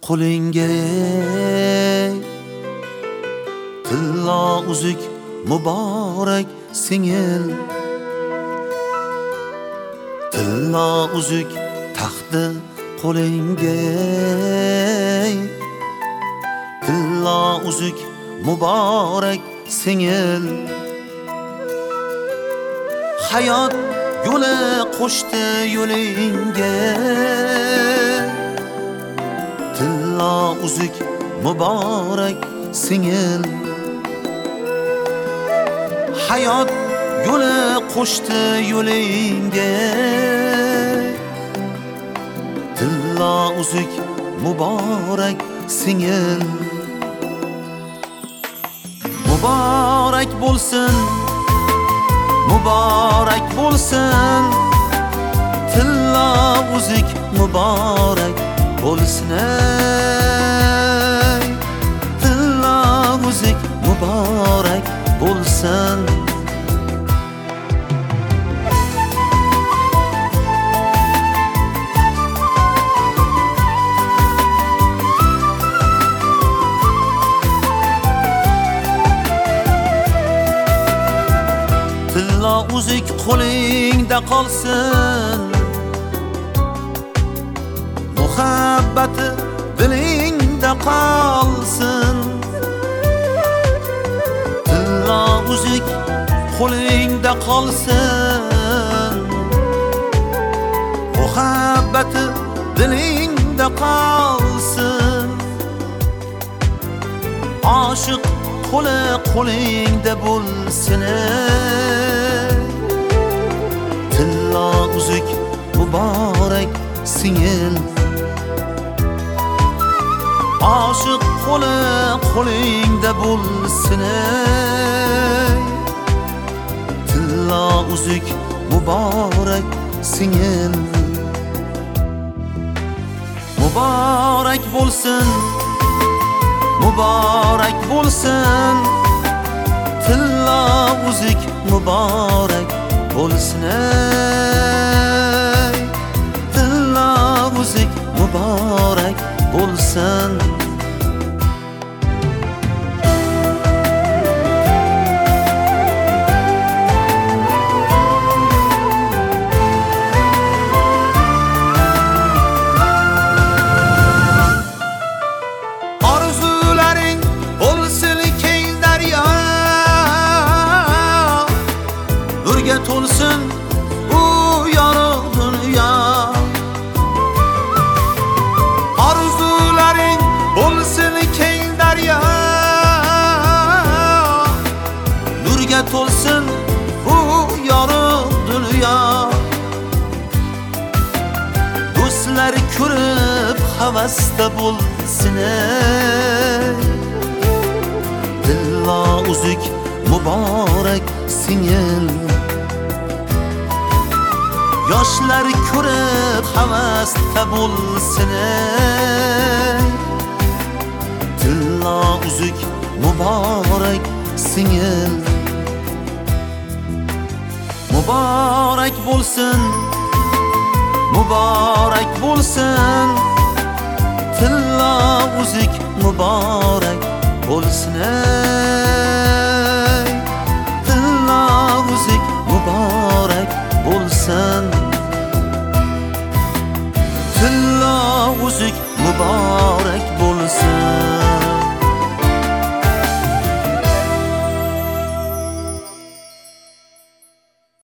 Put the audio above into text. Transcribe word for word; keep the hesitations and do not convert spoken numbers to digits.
qo'lingga tillo uzuk muborak singil tillo uzuk taxti qo'lingga tillo uzuk muborak singil hayot yo'li qo'shdi yo'lingga tillo uzuk muborak singil hayot yo'li qo'shdi yo'lingga tillo uzuk muborak singil muborak bo'lsin muborak bo'lsin tillo uzuk muborak bo'lsin ey tillo uzuk muborak bo'lsin tillo uzuk qo'lingda qolsin muhabbati dilingda qolsin tillo uzuk qo'lingda qolsin muhabbati dilingda qolsin oshiq qo'li qo'lingda bo'lsin tillo uzuk muborak singil oshiq qo'li qo'lingda bo'lsin tillo uzuk muborak singil muborak bo'lsin muborak bo'lsin tillo uzuk muborak bo'lsin ey tillo uzuk muborak bo'lsin to'lsin u yorug' dunyo orzularing bo'lsin keng daryo nurga to'lsin u yorug' dunyo do'stlar ko'rib havasda bo'lsin tillo uzuk muborak singil yoshlar ko'rib havasda bo'lsin tillo uzuk muborak singil muborak bo'lsin muborak bo'lsin tillo uzuk muborak bo'lsin tillo uzuk muborak bo'lsin tillo uzuk muborak